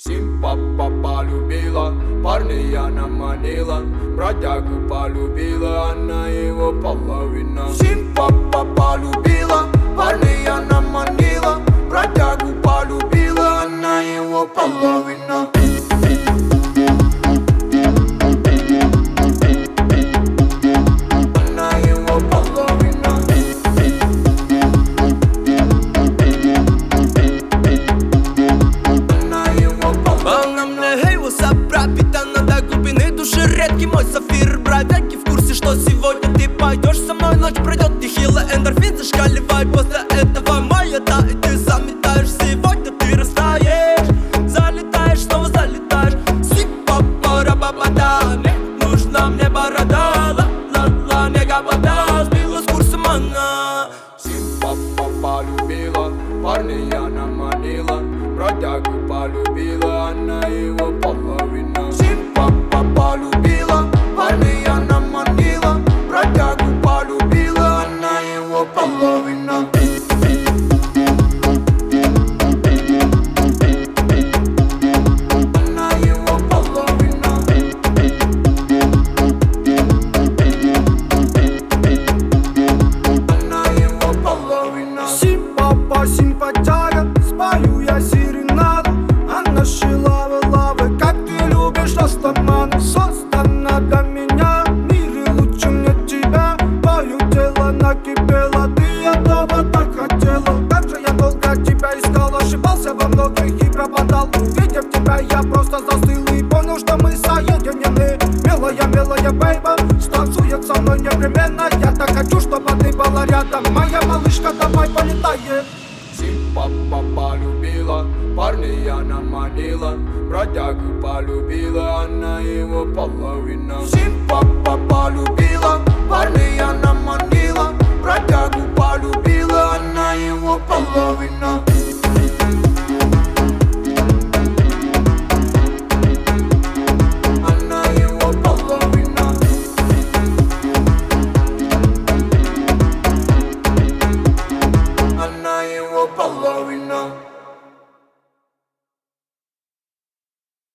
Симпа полюбила, парня она манила, бродягу полюбила, она его половина. Симпа полюбила, парня она манила, бродягу полюбила, она его половина. Редкий мой сафир, бродяги в курсе, что сегодня ты пойдешь со мной. Ночь пройдет, нехило, эндорфин зашкаливает. После этого маята, и ты заметаешь. Сегодня ты растаешь, залетаешь, снова залетаешь. Сипа-пара-ба-ба-да, не нужна мне борода. Ла-ла-ла, не габада, сбила с курсом она. Симпа полюбила, парня она манила, бродягу полюбила, она его половина. Симпа полюбила, парня она манила, бродягу полюбила, она его половина. Она его половина. Она его половина. Симпа, симпатяга, спою я серенаду. Она шила лавы, как ты любишь растамана. Создана для меня, в мире лучше мне тебя. Твое тело накипело, ты этого так хотела. Как же я долго тебя искал, ошибался во многих и пропадал. Увидев тебя, я просто застыл и понял, что мы соединены. Милая, милая бейба, станцует со мной непременно. Я так хочу, чтобы ты была рядом. Моя малышка, давай полетаем. Симпа полюбила, парня она манила, бродягу полюбила, она его половина. Симпа полюбила, парня